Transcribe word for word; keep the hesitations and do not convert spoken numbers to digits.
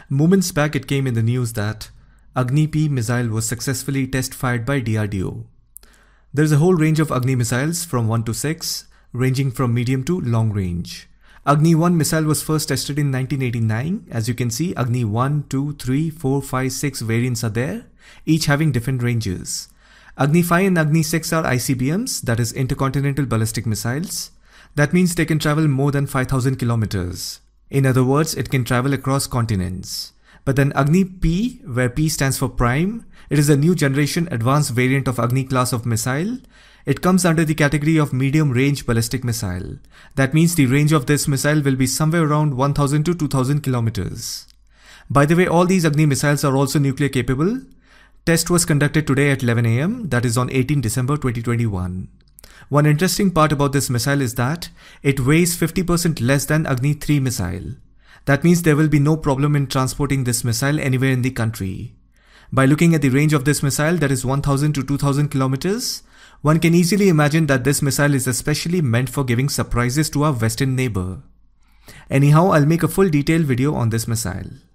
Moments back it came in the news that Agni P missile was successfully test-fired by D R D O. There is a whole range of Agni missiles from one to six, ranging from medium to long range. Agni one missile was first tested in nineteen eighty-nine. As you can see, Agni one, two, three, four, five, six variants are there, each having different ranges. Agni five and Agni six are I C B Ms, that is intercontinental ballistic missiles. That means they can travel more than five thousand kilometers. In other words, it can travel across continents. But then Agni P, where P stands for prime, it is a new generation advanced variant of Agni class of missile. It comes under the category of medium range ballistic missile. That means the range of this missile will be somewhere around one thousand to two thousand kilometers. By the way, all these Agni missiles are also nuclear capable. Test was conducted today at eleven A M, that is on eighteenth December twenty twenty-one. One interesting part about this missile is that it weighs fifty percent less than Agni three missile. That means there will be no problem in transporting this missile anywhere in the country. By looking at the range of this missile, that is one thousand to two thousand kilometers, one can easily imagine that this missile is especially meant for giving surprises to our western neighbor. Anyhow, I'll make a full detailed video on this missile.